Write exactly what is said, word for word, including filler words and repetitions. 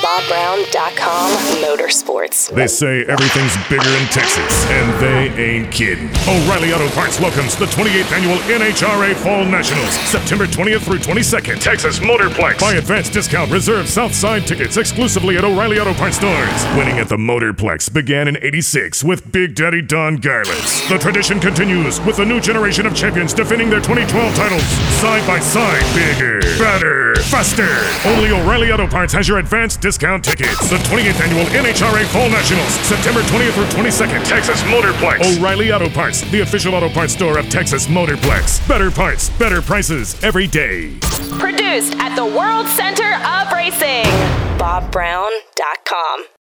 bob brown dot com Motorsports. They say everything's bigger in Texas, and they ain't kidding. O'Reilly Auto Parts welcomes the twenty-eighth Annual N H R A Fall Nationals, September twentieth through twenty-second, Texas Motorplex. Buy advanced discount reserved Southside tickets exclusively at O'Reilly Auto Parts stores. Winning at the Motorplex began in eighty-six with Big Daddy Don Garlitz. The tradition continues with the new generation of champions defending their twenty twelve titles. Side by side, bigger, better, faster. Only O'Reilly Auto Parts has your advanced discount tickets. The twenty-eighth Annual N H R A Fall Nationals, September twentieth through twenty-second, Texas Motorplex. O'Reilly Auto Parts, the official auto parts store of Texas Motorplex. Better parts, better prices every day. Produced at the World Center of Racing. bob brown dot com